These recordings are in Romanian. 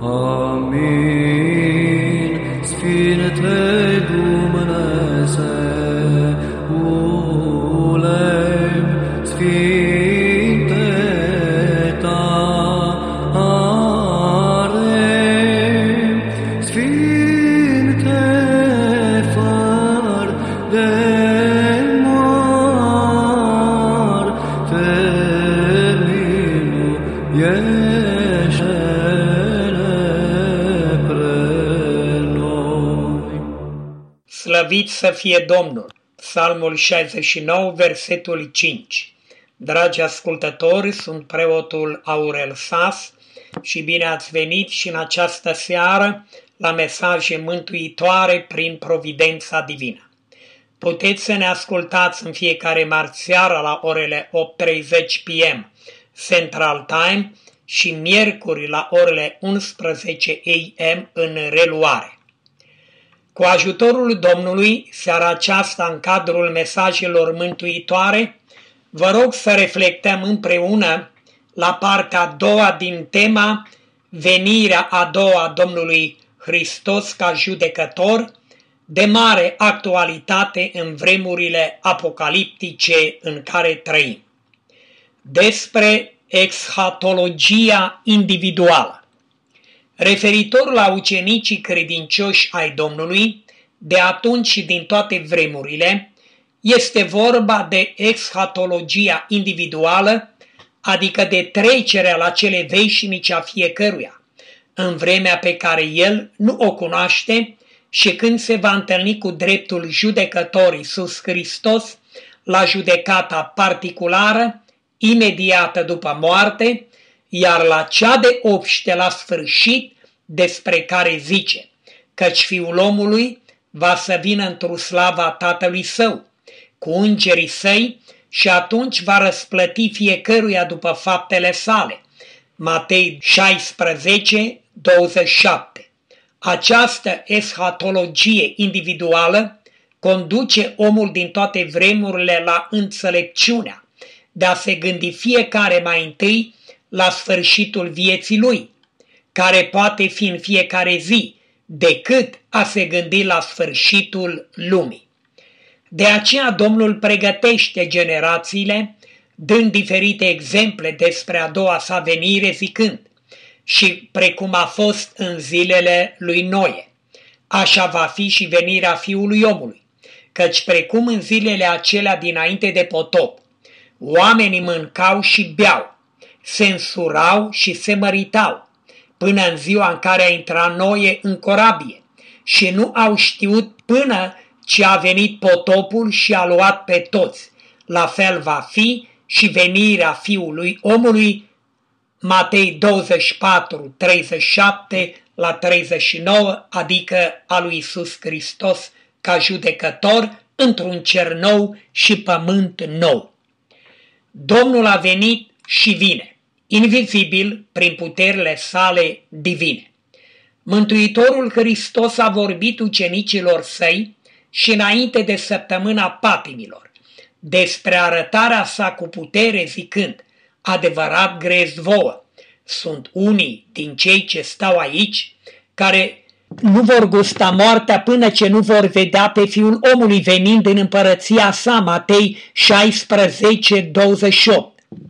Amin. Sfinte Dumnezeule, Sfinte tare, Sfinte fără de moarte, miluiește-ne pre noi. Slăvit să fie Domnul! Psalmul 69, versetul 5. Dragi ascultători, sunt preotul Aurel Sas și bine ați venit și în această seară la mesaje mântuitoare prin providența divină. Puteți să ne ascultați în fiecare marți seara la orele 8:30 p.m. Central Time și miercuri la orele 11 a.m. în reluare. Cu ajutorul Domnului, seara aceasta, în cadrul mesajelor mântuitoare, vă rog să reflectăm împreună la partea a doua din tema Venirea a doua a Domnului Hristos ca judecător, de mare actualitate în vremurile apocaliptice în care trăim. Despre eschatologia individuală. Referitor la ucenicii credincioși ai Domnului, de atunci și din toate vremurile, este vorba de eschatologia individuală, adică de trecerea la cele veșnice a fiecăruia, în vremea pe care el nu o cunoaște și când se va întâlni cu dreptul judecător Iisus Hristos la judecata particulară, imediată după moarte, iar la cea de obște la sfârșit, despre care zice, căci Fiul omului va să vină într-o slava Tatălui Său, cu îngerii Săi, și atunci va răsplăti fiecăruia după faptele sale. Matei 16, 27. Această eschatologie individuală conduce omul din toate vremurile la înțelepciunea de a se gândi fiecare mai întâi la sfârșitul vieții lui, care poate fi în fiecare zi, decât a se gândi la sfârșitul lumii. De aceea Domnul pregătește generațiile, dând diferite exemple despre a doua sa venire, zicând, și precum a fost în zilele lui Noe, așa va fi și venirea Fiului omului, căci precum în zilele acelea dinainte de potop, oamenii mâncau și beau, se însurau și se măritau, până în ziua în care a intrat Noe în corabie, și nu au știut până ce a venit potopul și a luat pe toți. La fel va fi și venirea Fiului omului, Matei 24, 37 la 39, adică a lui Iisus Hristos ca judecător într-un cer nou și pământ nou. Domnul a venit și vine, invizibil prin puterile sale divine. Mântuitorul Hristos a vorbit ucenicilor săi și înainte de săptămâna patimilor despre arătarea sa cu putere, zicând, adevărat grez vouă, sunt unii din cei ce stau aici care nu vor gusta moartea până ce nu vor vedea pe Fiul omului venind în împărăția sa, Matei 16, 28.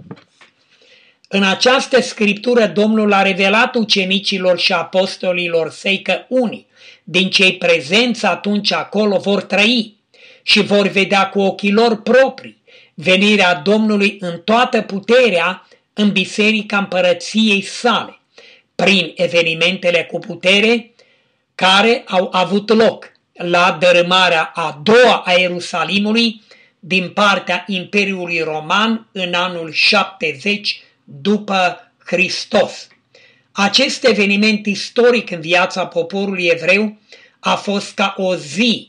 În această scriptură Domnul a revelat ucenicilor și apostolilor săi că unii din cei prezenți atunci acolo vor trăi și vor vedea cu ochii lor proprii venirea Domnului în toată puterea în biserica împărăției sale, prin evenimentele cu putere care au avut loc la dărâmarea a doua a Ierusalimului din partea Imperiului Roman în anul 70 după Hristos. Acest eveniment istoric în viața poporului evreu a fost ca o zi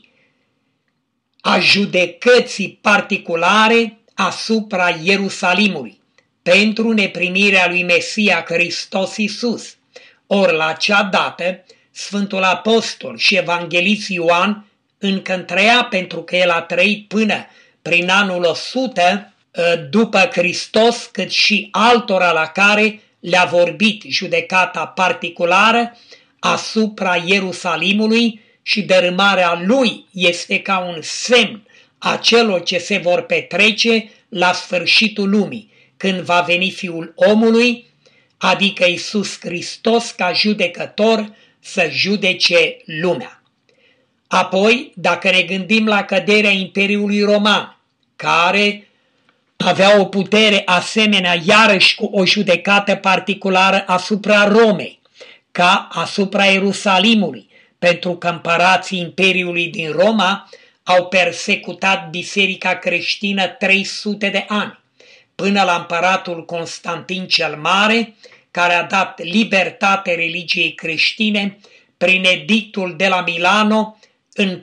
a judecății particulare asupra Ierusalimului pentru neprimirea lui Mesia Hristos Iisus. Ori la acea dată, Sfântul Apostol și Evanghelist Ioan încă trăia, pentru că el a trăit până prin anul 100 după Hristos, cât și altora la care le-a vorbit judecata particulară asupra Ierusalimului și dărâmarea lui este ca un semn a celor ce se vor petrece la sfârșitul lumii, când va veni Fiul omului, adică Iisus Hristos ca judecător să judece lumea. Apoi, dacă ne gândim la căderea Imperiului Roman, care avea o putere asemenea iarăși cu o judecată particulară asupra Romei, ca asupra Ierusalimului, pentru că împărații Imperiului din Roma au persecutat biserica creștină 300 de ani, până la împăratul Constantin cel Mare, care a dat libertate religiei creștine prin edictul de la Milano în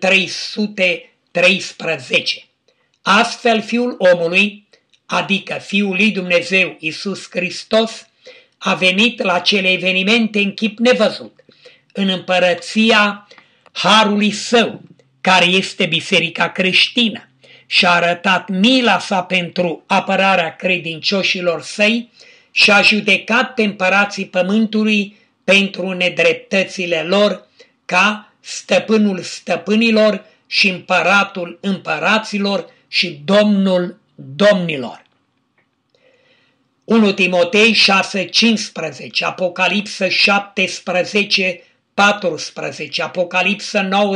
313. Astfel, Fiul omului, adică Fiul lui Dumnezeu Iisus Hristos, a venit la cele evenimente în chip nevăzut, în împărăția Harului Său, care este biserica creștină, și a arătat mila sa pentru apărarea credincioșilor săi și a judecat pe împărații pământului pentru nedreptățile lor ca stăpânul stăpânilor și împăratul împăraților și domnul domnilor. 1 Timotei 6:15, Apocalipsă 17:14, Apocalipsă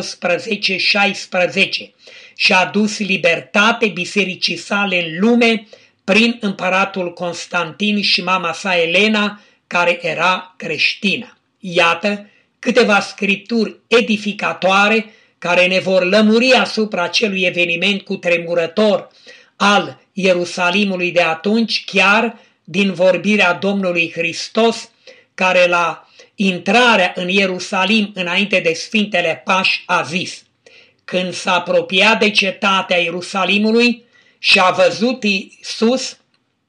19:16 și a dus libertate bisericii sale în lume prin împăratul Constantin și mama sa Elena, care era creștină. Iată câteva scripturi edificatoare care ne vor lămuri asupra acelui eveniment cutremurător al Ierusalimului de atunci, chiar din vorbirea Domnului Hristos, care la intrarea în Ierusalim înainte de Sfintele Pași a zis: când s-a apropiat de cetatea Ierusalimului și a văzut Iisus,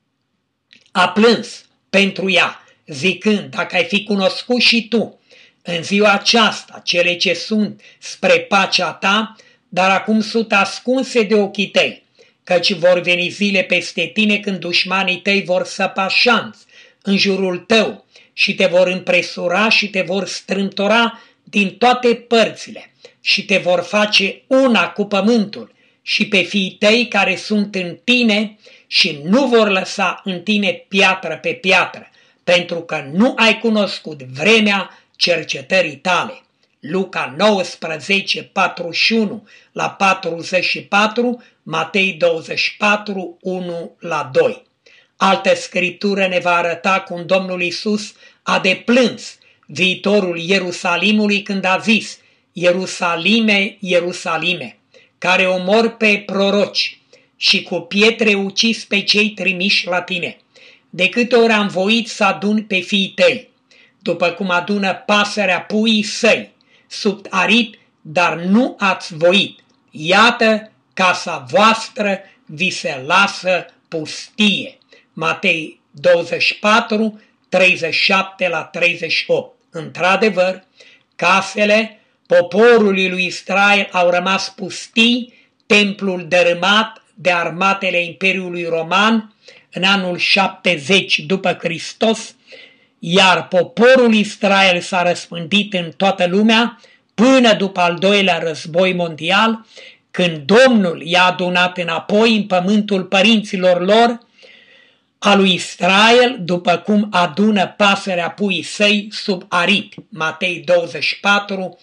a plâns pentru ea, zicând: dacă ai fi cunoscut și tu în ziua aceasta cele ce sunt spre pacea ta, dar acum sunt ascunse de ochii tăi, căci vor veni zile peste tine când dușmanii tăi vor săpa șanț în jurul tău și te vor împresura și te vor strâmtora din toate părțile și te vor face una cu pământul și pe fiii tăi care sunt în tine și nu vor lăsa în tine piatră pe piatră, pentru că nu ai cunoscut vremea cercetării tale. Luca 19, 41 la 44, Matei 24, 1 la 2. Altă scriptură ne va arăta cum Domnul Iisus a deplâns viitorul Ierusalimului când a zis: Ierusalime, Ierusalime, care omori pe proroci și cu pietre ucis pe cei trimiși la tine. De câte ori am voit să adun pe fiii tăi, după cum adună pasărea puii săi, sub aripi, dar nu ați voit. Iată, casa voastră vi se lasă pustie. Matei 24, 37 la 38. Într-adevăr, casele poporului lui Israel au rămas pustii, templul dărâmat de armatele Imperiului Roman în anul 70 după Hristos, iar poporul Israel s-a răspândit în toată lumea până după al doilea război mondial, când Domnul i-a adunat înapoi în pământul părinților lor, a lui Israel, după cum adună pasărea puii săi sub aripi. Matei 24,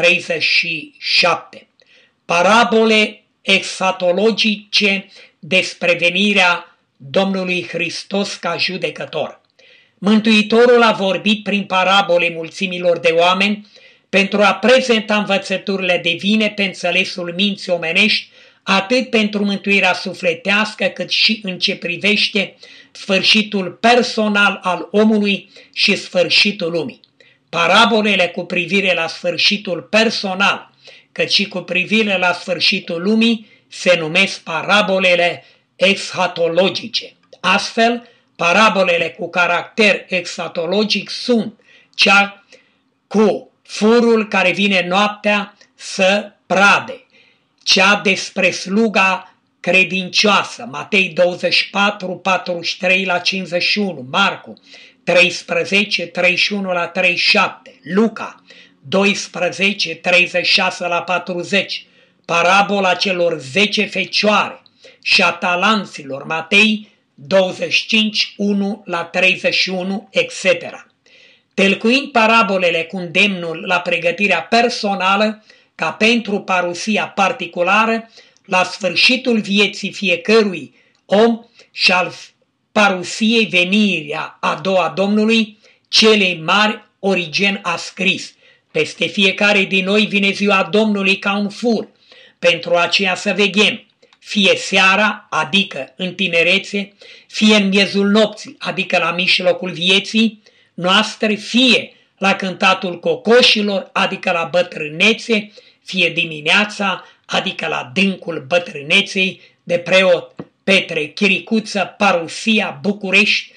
37. Parabole exatologice despre venirea Domnului Hristos ca judecător. Mântuitorul a vorbit prin parabole mulțimilor de oameni pentru a prezenta învățăturile divine pe înțelesul minții omenești, atât pentru mântuirea sufletească, cât și în ce privește sfârșitul personal al omului și sfârșitul lumii. Parabolele cu privire la sfârșitul personal, cât și cu privire la sfârșitul lumii, se numesc parabolele exatologice. Astfel, parabolele cu caracter exatologic sunt cea cu furul care vine noaptea să prade, cea despre sluga credincioasă, Matei 24, 43 la 51, Marcu 13, 31 la 37, Luca 12, 36 la 40, parabola celor 10 fecioare și a talanților, Matei 25, 1 la 31, etc. Tălcuind parabolele cu îndemnul la pregătirea personală ca pentru parusia particulară, la sfârșitul vieții fiecărui om și al parusiei venirea a doua Domnului, celei mari, Origen a scris: peste fiecare din noi vine ziua Domnului ca un fur, pentru aceea să veghem, fie seara, adică în tinerețe, fie în miezul nopții, adică la mijlocul vieții noastre, fie la cântatul cocoșilor, adică la bătrânețe, fie dimineața, adică la dâncul bătrâneței, de preot Petre Chiricuță, Parusia, București,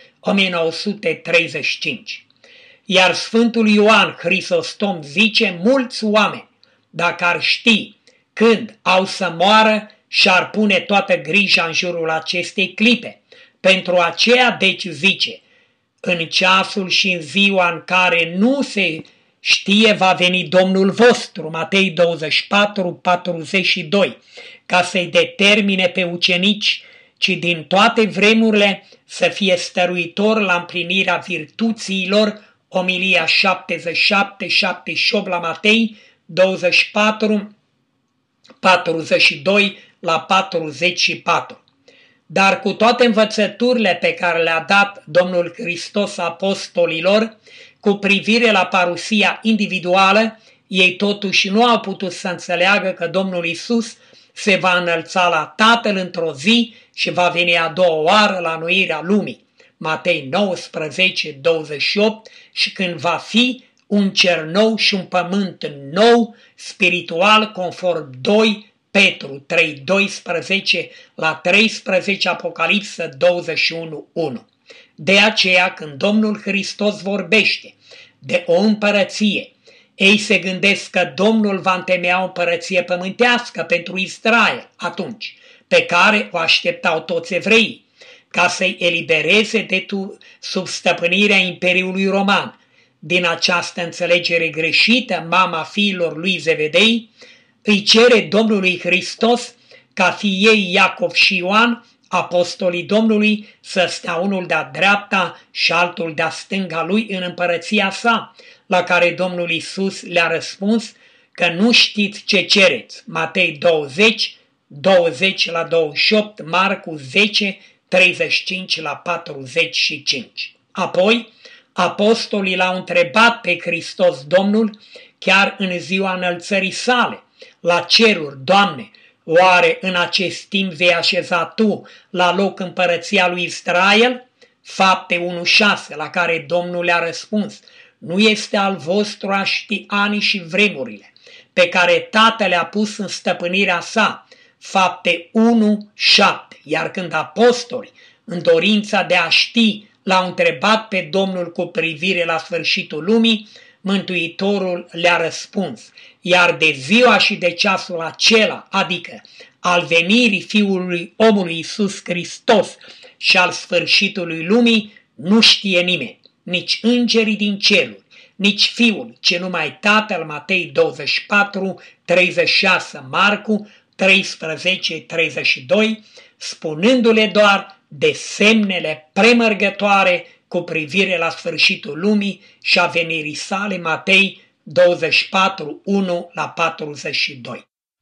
1935. Iar Sfântul Ioan Hristostom zice: mulți oameni, dacă ar ști când au să moară, și-ar pune toată grija în jurul acestei clipe. Pentru aceea, deci, zice: în ceasul și în ziua în care nu se știe va veni Domnul vostru, Matei 24, 42, ca să-i determine pe ucenici, ci din toate vremurile să fie stăruitor la împlinirea virtuților, Omilia 77, 78 la Matei 24, 42 la 44. Dar cu toate învățăturile pe care le-a dat Domnul Hristos apostolilor cu privire la parusia individuală, ei totuși nu au putut să înțeleagă că Domnul Iisus se va înălța la Tatăl într-o zi și va veni a doua oară la înnoirea lumii, Matei 19, 28, și când va fi un cer nou și un pământ nou, spiritual, conform 2 Petru 3, 12 la 13, Apocalipsă 21, 1. De aceea, când Domnul Hristos vorbește de o împărăție, ei se gândesc că Domnul va întemeia o împărăție pământească pentru Israel atunci, pe care o așteptau toți evreii, ca să-i elibereze de sub stăpânirea Imperiului Roman. Din această înțelegere greșită, mama fiilor lui Zevedei îi cere Domnului Hristos ca fiii Iacov și Ioan, apostolii Domnului, să stea unul de-a dreapta și altul de-a stânga lui în împărăția sa, la care Domnul Iisus le-a răspuns că nu știți ce cereți. Matei 20, 20 la 28, Marcu 10, 35 la 45. Apoi, apostolii l-au întrebat pe Hristos Domnul, chiar în ziua înălțării sale, la ceruri: Doamne, oare în acest timp vei așeza Tu la loc împărăția lui Israel? Fapte 1:6, la care Domnul le-a răspuns: nu este al vostru a ști anii și vremurile pe care Tatăl le-a pus în stăpânirea sa. Fapte 1:7. Iar când apostolii, în dorința de a ști, l-au întrebat pe Domnul cu privire la sfârșitul lumii, Mântuitorul le-a răspuns: iar de ziua și de ceasul acela, adică al venirii Fiului omului Iisus Hristos și al sfârșitului lumii, nu știe nimeni, nici îngerii din ceruri, nici Fiul, ci numai Tatăl. Matei 24, 36, Marcu 13, 32, spunându-le doar de semnele premărgătoare cu privire la sfârșitul lumii și a venirii sale, Matei 24, 1 la 42.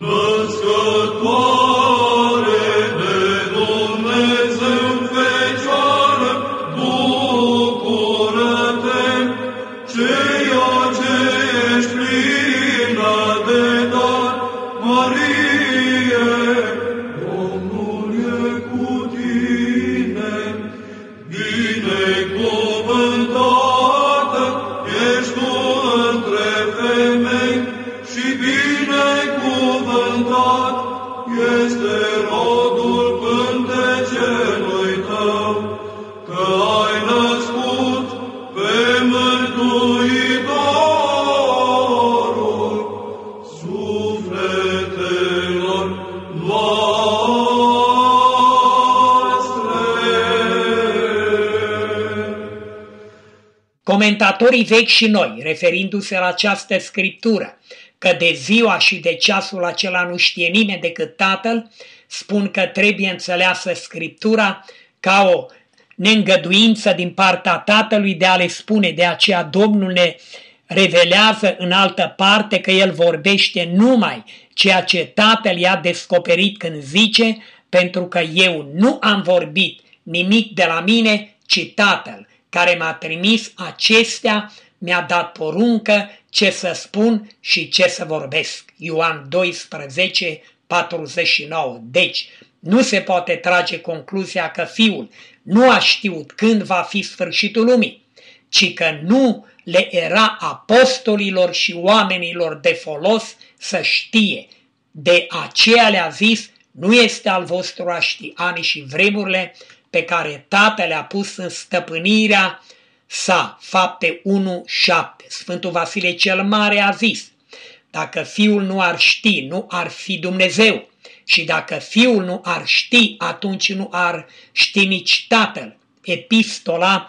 Născătoare de Dumnezeu Fecioară, bucură-te, ceea ce ești plină de dar, Marie, Domnul e cu tine, binecuvântată ești tu între femei și binecuvântat este rodul pântecelui tău, că ai născut pe Mântuitorul Comentatorii vechi și noi, referindu-se la această scriptură, că de ziua și de ceasul acela nu știe nimeni decât Tatăl, spun că trebuie înțeleasă scriptura ca o neîngăduință din partea Tatălui de a le spune. De aceea Domnul ne revelează în altă parte că El vorbește numai ceea ce Tatăl i-a descoperit când zice, pentru că eu nu am vorbit nimic de la mine, ci Tatăl care m-a trimis acestea mi-a dat poruncă ce să spun și ce să vorbesc. Ioan 12, 49. Deci, nu se poate trage concluzia că Fiul nu a știut când va fi sfârșitul lumii, ci că nu le era apostolilor și oamenilor de folos să știe. De aceea le-a zis, nu este al vostru a ști anii și vremurile pe care Tatăl le-a pus în stăpânirea sa. Fapte 1:7. Sfântul Vasile cel Mare a zis, dacă Fiul nu ar ști, nu ar fi Dumnezeu. Și dacă Fiul nu ar ști, atunci nu ar ști nici Tatăl. Epistola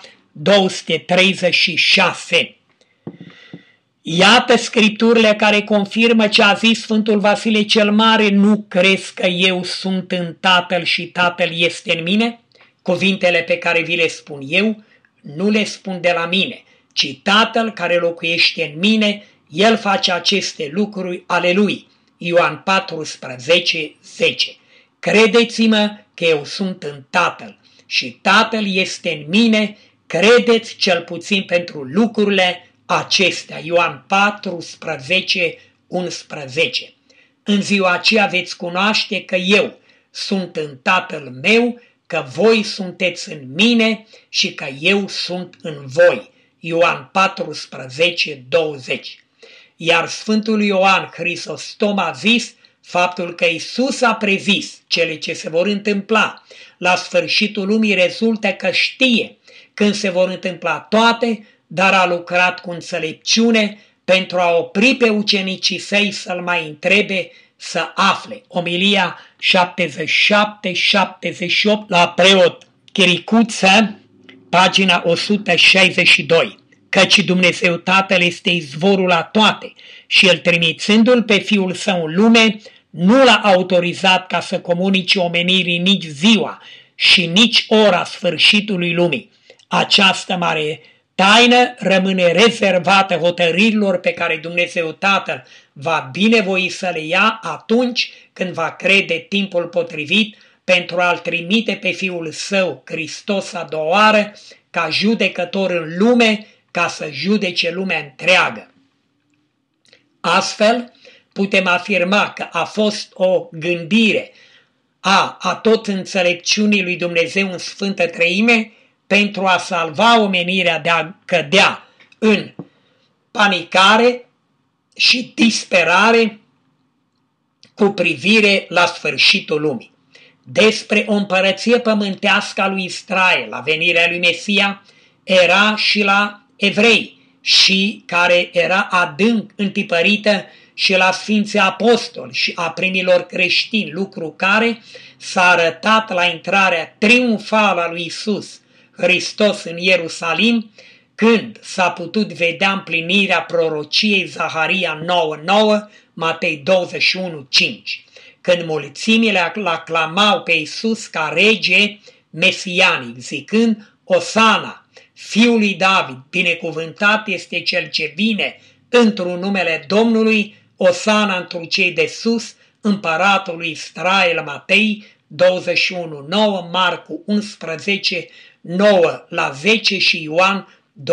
236. Iată scripturile care confirmă ce a zis Sfântul Vasile cel Mare, nu crezi că eu sunt în Tatăl și Tatăl este în mine? Cuvintele pe care vi le spun eu, nu le spun de la mine, ci Tatăl care locuiește în mine, El face aceste lucruri ale Lui. Ioan 14, 10. Credeți-mă că eu sunt în Tatăl și Tatăl este în mine, credeți cel puțin pentru lucrurile acestea. Ioan 14, 11. În ziua aceea veți cunoaște că eu sunt în Tatăl meu, că voi sunteți în mine și că eu sunt în voi. Ioan 14, 20. Iar Sfântul Ioan Hristostom a zis faptul că Iisus a prezis cele ce se vor întâmpla la sfârșitul lumii rezultă că știe când se vor întâmpla toate, dar a lucrat cu înțelepciune pentru a opri pe ucenicii săi să-l mai întrebe, să afle. Omilia 77-78 la preot Chiricuță, pagina 162. Căci Dumnezeu Tatăl este izvorul la toate și El trimițându-L pe Fiul Său în lume, nu L-a autorizat ca să comunice omenirii nici ziua și nici ora sfârșitului lumii. Această mare taină rămâne rezervată hotărârilor pe care Dumnezeu Tatăl va binevoi să le ia atunci când va crede timpul potrivit pentru a-L trimite pe Fiul Său, Hristos a doua oară, ca judecător în lume, ca să judece lumea întreagă. Astfel, putem afirma că a fost o gândire a tot înțelepciunii lui Dumnezeu în Sfântă Treime pentru a salva omenirea de a cădea în panicare și disperare cu privire la sfârșitul lumii. Despre o împărăție pământească a lui Israel, la venirea lui Mesia, era și la evrei și care era adânc întipărită și la Sfinții Apostoli și a primilor creștini, lucru care s-a arătat la intrarea triumfală a lui Iisus Hristos în Ierusalim, când s-a putut vedea împlinirea prorociei Zaharia 9:9, Matei 21:5, când mulțimile l-aclamau pe Iisus ca rege mesianic, zicând, Osana, Fiul lui David, binecuvântat este cel ce vine într-un numele Domnului, Osana într-un cei de sus, împăratul lui Israel. Matei 21:9, Marcu 11:9-10 și Ioan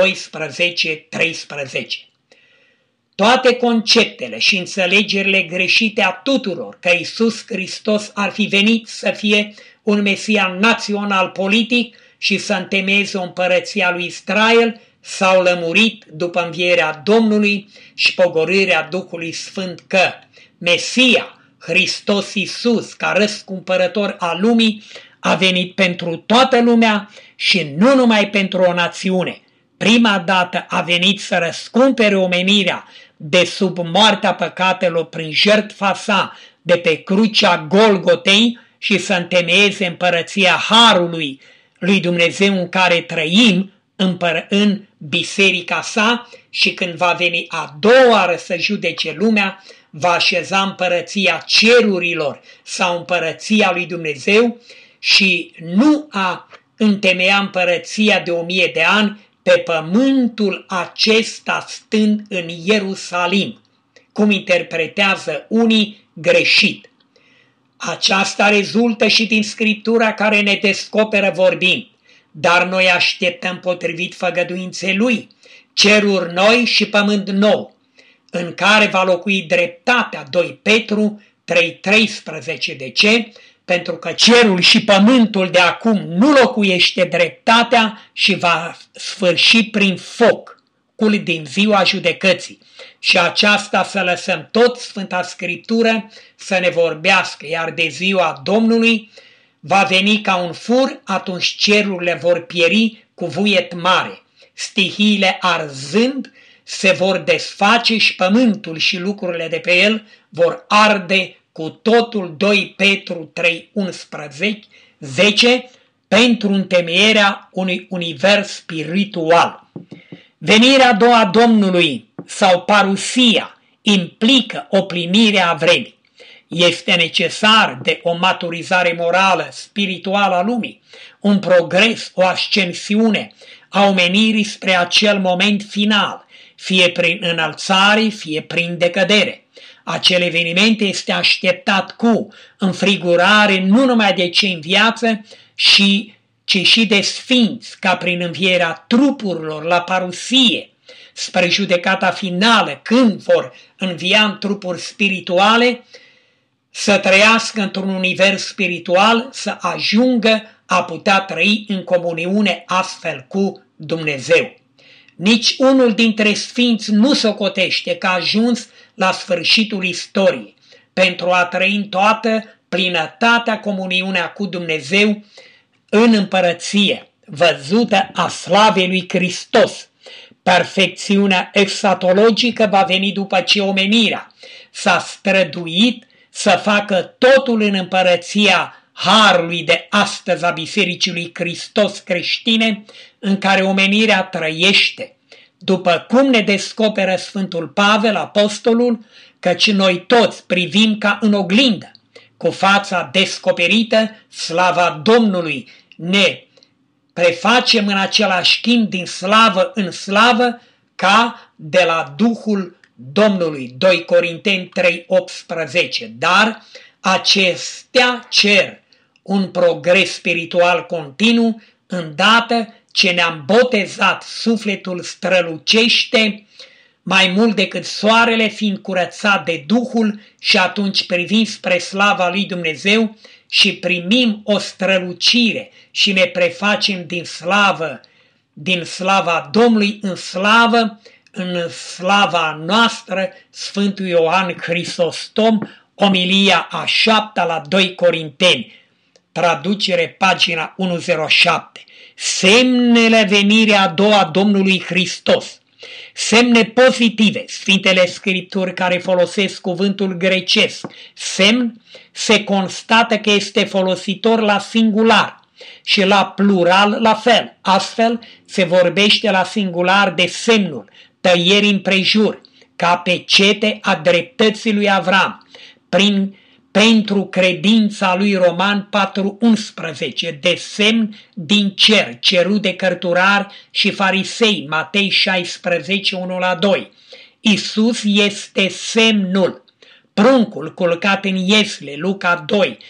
12:13. Toate conceptele și înțelegerile greșite a tuturor că Iisus Hristos ar fi venit să fie un Mesia național politic și să întemeieze o împărăție a lui Israel s-au lămurit după învierea Domnului și pogorârea Duhului Sfânt că Mesia, Hristos Iisus, ca răscumpărător al lumii, a venit pentru toată lumea și nu numai pentru o națiune. Prima dată a venit să răscumpere omenirea de sub moartea păcatelor prin jertfa sa de pe crucea Golgotei și să întemeieze împărăția Harului lui Dumnezeu în care trăim în biserica sa și când va veni a doua oară să judece lumea, va așeza împărăția cerurilor sau împărăția lui Dumnezeu și nu a întemeia împărăția de 1000 de ani pe pământul acesta stând în Ierusalim, cum interpretează unii greșit. Aceasta rezultă și din Scriptura care ne descoperă vorbind, dar noi așteptăm potrivit făgăduinței Lui, ceruri noi și pământ nou, în care va locui dreptatea. 2 Petru 3:13. De ce? Pentru că cerul și pământul de acum nu locuiește dreptatea și va sfârși prin foc, din ziua judecății. Și aceasta să lăsăm tot Sfânta Scriptură să ne vorbească, iar de ziua Domnului va veni ca un fur, atunci cerurile vor pieri cu vuiet mare, stihiile arzând se vor desface și pământul și lucrurile de pe el vor arde cu totul. 2 Petru 3:10, pentru întemeierea unui univers spiritual. Venirea a doua a Domnului sau parusia implică o plinire a vremii. Este necesar de o maturizare morală, spirituală a lumii, un progres, o ascensiune a omenirii spre acel moment final, fie prin înălțare, fie prin decădere. Acel eveniment este așteptat cu înfrigurare nu numai de cei în viață, ci și de sfinți, ca prin învierea trupurilor la parusie, spre judecata finală, când vor învia în trupuri spirituale, să trăiască într-un univers spiritual, să ajungă a putea trăi în comuniune astfel cu Dumnezeu. Nici unul dintre sfinți nu socotește că a ajuns la sfârșitul istoriei pentru a trăi în toată plinătatea comuniunea cu Dumnezeu în împărăție, văzută a slavei lui Hristos. Perfecțiunea exatologică va veni după ce omenirea s-a străduit să facă totul în împărăția harului de astăzi a Bisericii lui Hristos creștine, în care omenirea trăiește, după cum ne descoperă Sfântul Pavel, apostolul, căci noi toți privim ca în oglindă, cu fața descoperită, slava Domnului, ne prefacem în același timp din slavă în slavă, ca de la Duhul Domnului. 2 Corinteni 3:18. Dar acestea cer un progres spiritual continuu, îndată ce ne-am botezat, sufletul strălucește mai mult decât soarele, fiind curățat de Duhul, și atunci privim spre slava lui Dumnezeu și primim o strălucire și ne prefacem din slava Domnului în slava noastră. Sfântul Ioan Hristostom, omilia a 7 la 2 Corinteni, traducere pagina 107. Semnele venirea a doua a Domnului Hristos. Semne pozitive, Sfintele Scripturi care folosesc cuvântul grecesc semn, se constată că este folositor la singular și la plural la fel. Astfel se vorbește la singular de semnul tăierii împrejur, ca pecete a dreptății lui Avram, pentru credința lui Roman 4:11, de semn din cer, cerut de cărturari și farisei, Matei 16:1-2. Iisus este semnul, pruncul culcat în iesle, Luca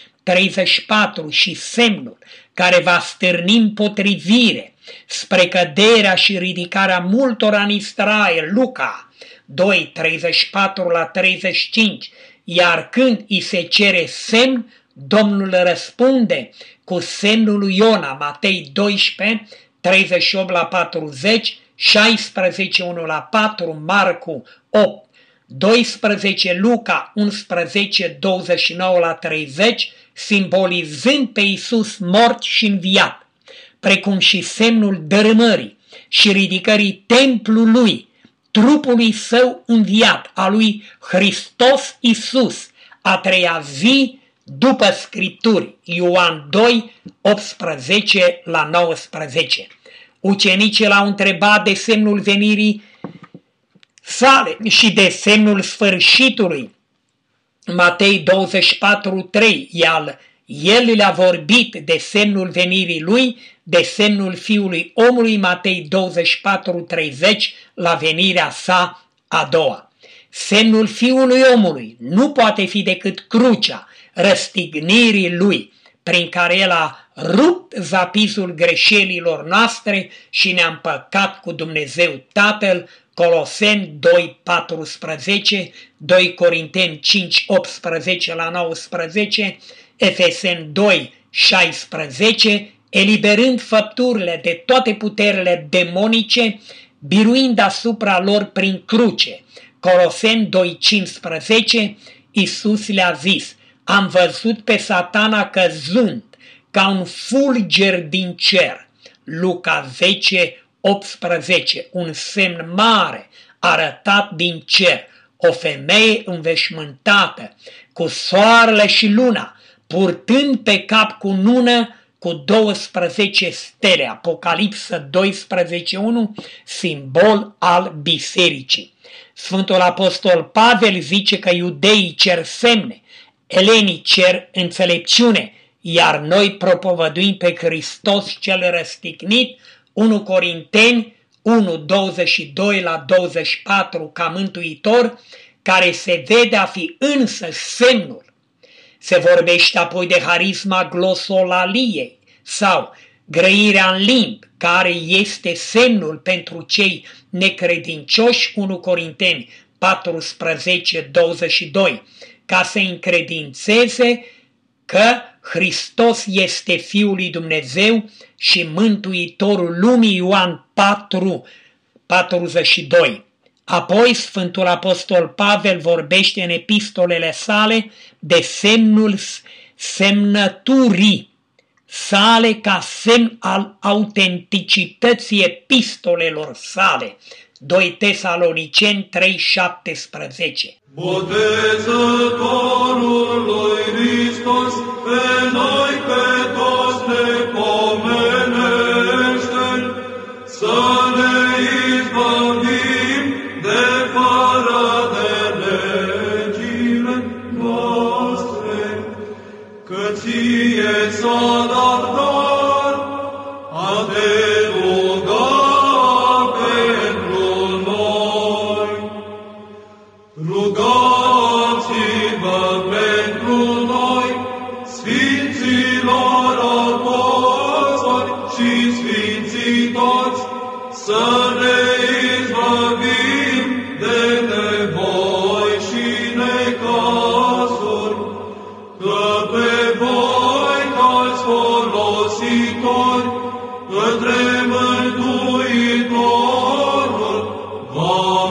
2:34, și semnul care va stârni împotrivire spre căderea și ridicarea multora în Israel, Luca 2:34-35, iar când îi se cere semn, Domnul răspunde cu semnul lui Iona, Matei 12:38-40, 16:1-4, Marcu 8:12, Luca 11:29-30, simbolizând pe Iisus mort și înviat, precum și semnul dărâmării și ridicării templului, trupului său înviat, a lui Hristos Iisus, a treia zi după Scripturi, Ioan 2:18-19. Ucenicii l-au întrebat de semnul venirii sale și de semnul sfârșitului. Matei 24:3, el le-a vorbit de semnul venirii lui, de semnul Fiului Omului, Matei 24:30, la venirea sa a doua. Semnul Fiului Omului nu poate fi decât crucea răstignirii lui, prin care el a rupt zapizul greșelilor noastre și ne-a împăcat cu Dumnezeu Tatăl, Coloseni 2:14, 2 Corinteni 5:18-19, Efeseni 2:16, eliberând făpturile de toate puterile demonice, biruind asupra lor prin cruce. Coloseni 2:15, Iisus le-a zis: am văzut pe Satana căzând ca un fulger din cer. Luca 10:18, un semn mare arătat din cer, o femeie înveșmântată cu soarele și luna, purtând pe cap cunună cu 12 stele, Apocalipsă 12:1, simbol al bisericii. Sfântul Apostol Pavel zice că iudeii cer semne, elenii cer înțelepciune, iar noi propovăduim pe Hristos cel răstignit, 1 Corinteni 1:22-24 ca mântuitor, care se vede a fi însă semnul. Se vorbește apoi de harisma glosolaliei sau grăirea în limbi, care este semnul pentru cei necredincioși, 1 Corinteni 14:22, ca să încredințeze că Hristos este Fiul lui Dumnezeu și Mântuitorul lumii, Ioan 4:42. Apoi Sfântul Apostol Pavel vorbește în epistolele sale de semnul semnăturii sale ca semn al autenticității epistolelor sale. 2 Tesaloniceni 3:17. Botezătorul lui Hristos pe noi pe toți ne pomenește, să ne izbăvim de fără de legile noastre, că ție s-a dat dar a te ruga pentru noi. Rugați-vă pentru noi, Sfinților apostoli și Sfinții toți, să ne izbăvim de nevoi și necazuri, că pe voi ca-ți folositori către Mântuitorul v-am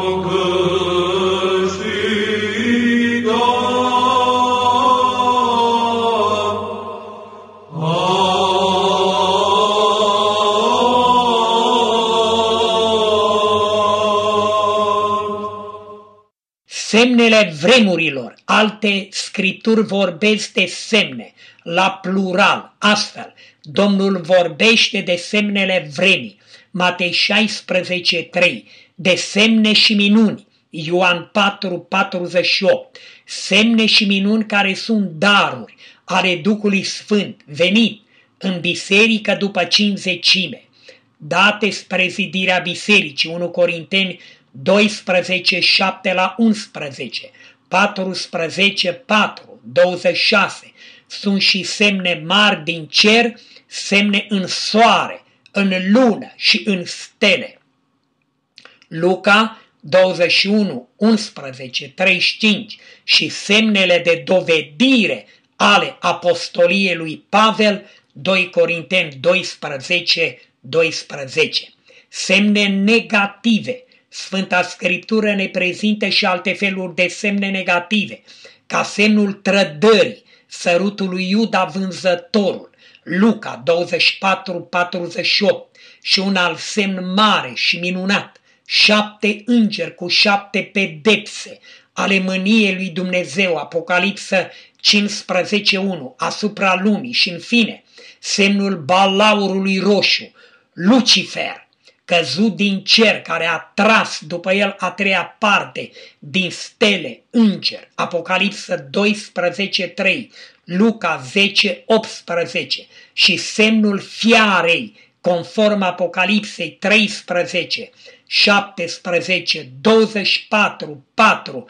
Semnele vremurilor. Alte scripturi vorbesc de semne, la plural. Astfel, Domnul vorbește de semnele vremii. Matei 16:3, de semne și minuni. Ioan 4:48, semne și minuni care sunt daruri ale Duhului Sfânt, venit în biserică după cincizecime, date spre zidirea bisericii. 1 Corinteni 12:7-11, 14:4, 26. Sunt și semne mari din cer, semne în soare, în lună și în stele. Luca 21:11-35 și semnele de dovedire ale apostoliei lui Pavel, 2 Corinteni 12:12. Semne negative. Sfânta Scriptură ne prezintă și alte feluri de semne negative, ca semnul trădării, sărutul lui Iuda vânzătorul, Luca 24:48, și un alt semn mare și minunat, 7 îngeri cu 7 pedepse ale mâniei lui Dumnezeu, Apocalipsă 15:1, asupra lumii, și în fine semnul balaurului roșu, Lucifer, căzut din cer, care a tras după el a treia parte din stele, înger, Apocalipsă 12:3, Luca 10:18 și semnul fiarei, conform Apocalipsei 13, 17, 24:4,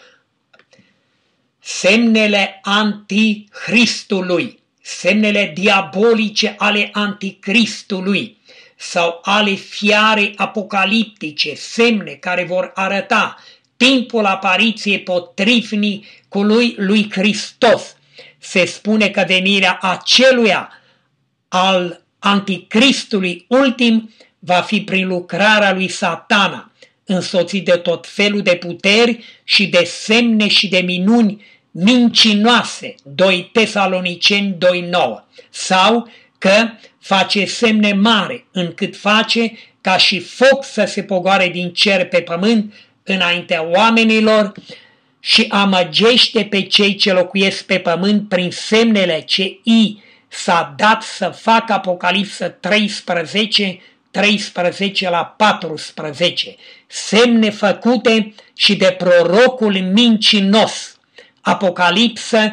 semnele antichristului, semnele diabolice ale anticristului sau ale fiarei apocaliptice, semne care vor arăta timpul apariției potrivnicului lui Hristos. Se spune că venirea aceluia al anticristului ultim va fi prin lucrarea lui Satana, însoțit de tot felul de puteri și de semne și de minuni mincinoase, 2 Tesaloniceni 2:9, sau că face semne mari, încât face ca și foc să se pogoare din cer pe pământ înaintea oamenilor și amăgește pe cei ce locuiesc pe pământ prin semnele ce i s-a dat să facă, Apocalipsă 13:14, semne făcute și de prorocul mincinos, Apocalipsă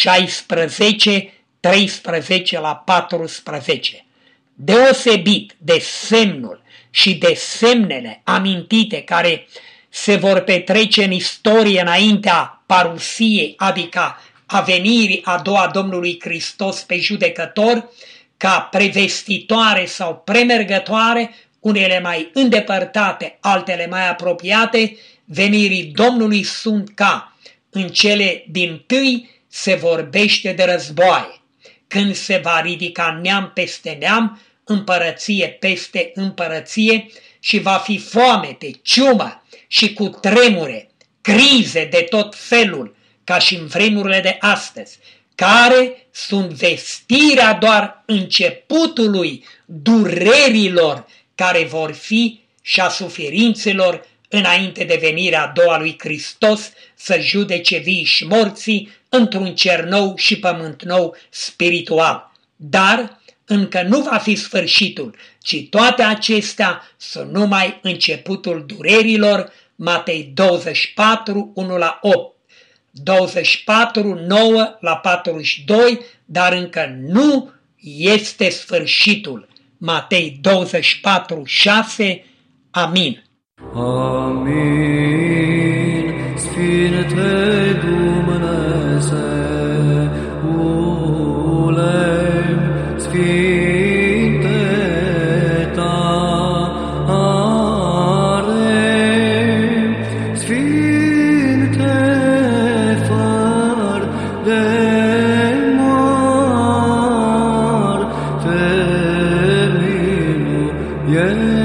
16:13-14. Deosebit de semnul și de semnele amintite care se vor petrece în istorie înaintea parusiei, adică a venirii a doua Domnului Hristos pe judecător, ca prevestitoare sau premergătoare, unele mai îndepărtate, altele mai apropiate, venirii Domnului sunt ca în cele dintâi se vorbește de războaie, când se va ridica neam peste neam, împărăție peste împărăție și va fi foamete, ciumă și cu tremure, crize de tot felul, ca și în vremurile de astăzi, care sunt vestirea doar începutului durerilor care vor fi și a suferințelor înainte de venirea a doua lui Hristos să judece vii și morții într-un cer nou și pământ nou spiritual. Dar încă nu va fi sfârșitul, ci toate acestea sunt numai începutul durerilor, Matei 24, 1-8, 24, 9-42, dar încă nu este sfârșitul. Matei 24, 6, amin. Amin. Sfinte Dumnezeule, Sfinte tare, Sfinte fără de moarte, miluiește.